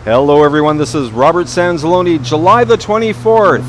Hello everyone, this is Robert Sanzalone, July the 24th,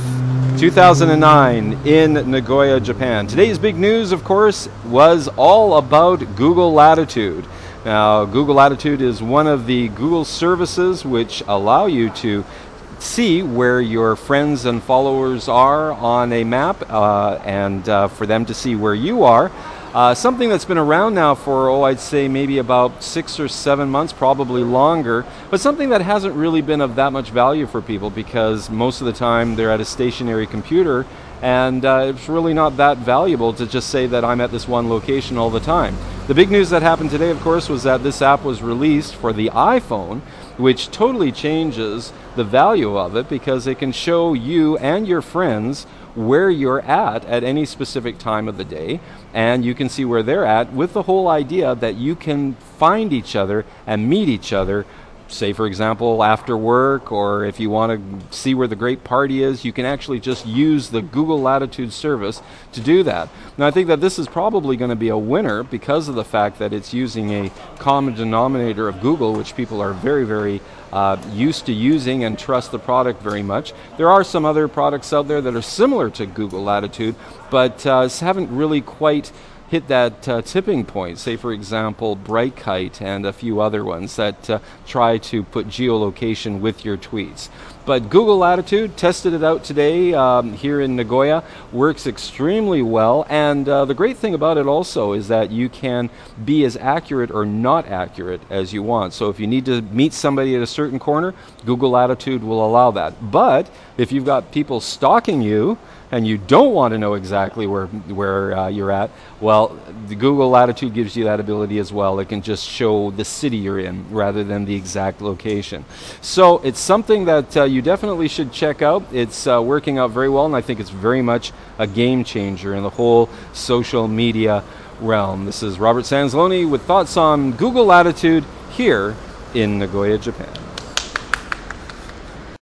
2009 in Nagoya, Japan. Today's big news, of course, was all about Google Latitude. Now, Google Latitude is one of the Google services which allow you to see where your friends and followers are on a map and for them to see where you are. Something that's been around now for, I'd say maybe about 6 or 7 months, probably longer, but something that hasn't really been of that much value for people because most of the time they're at a stationary computer and it's really not that valuable to just say that I'm at this one location all the time. The big news that happened today, of course, was that this app was released for the iPhone, which totally changes the value of it because it can show you and your friends where you're at any specific time of the day, and you can see where they're at with the whole idea that you can find each other and meet each other, say for example after work, or if you want to see where the great party is, you can actually just use the Google Latitude service to do that. Now I think that this is probably going to be a winner because of the fact that it's using a common denominator of Google, which people are very used to using and trust the product very much. There are some other products out there that are similar to Google Latitude, but haven't really quite hit that tipping point. Say for example Brightkite and a few other ones that try to put geolocation with your tweets. But Google Latitude, tested it out today here in Nagoya, works extremely well, and the great thing about it also is that you can be as accurate or not accurate as you want. So if you need to meet somebody at a certain corner, Google Latitude will allow that. But if you've got people stalking you and you don't want to know exactly where you're at, well, the Google Latitude gives you that ability as well. It can just show the city you're in rather than the exact location. So it's something that you definitely should check out. It's working out very well, and I think it's very much a game changer in the whole social media realm. This is Robert Sanzalone with thoughts on Google Latitude here in Nagoya, Japan.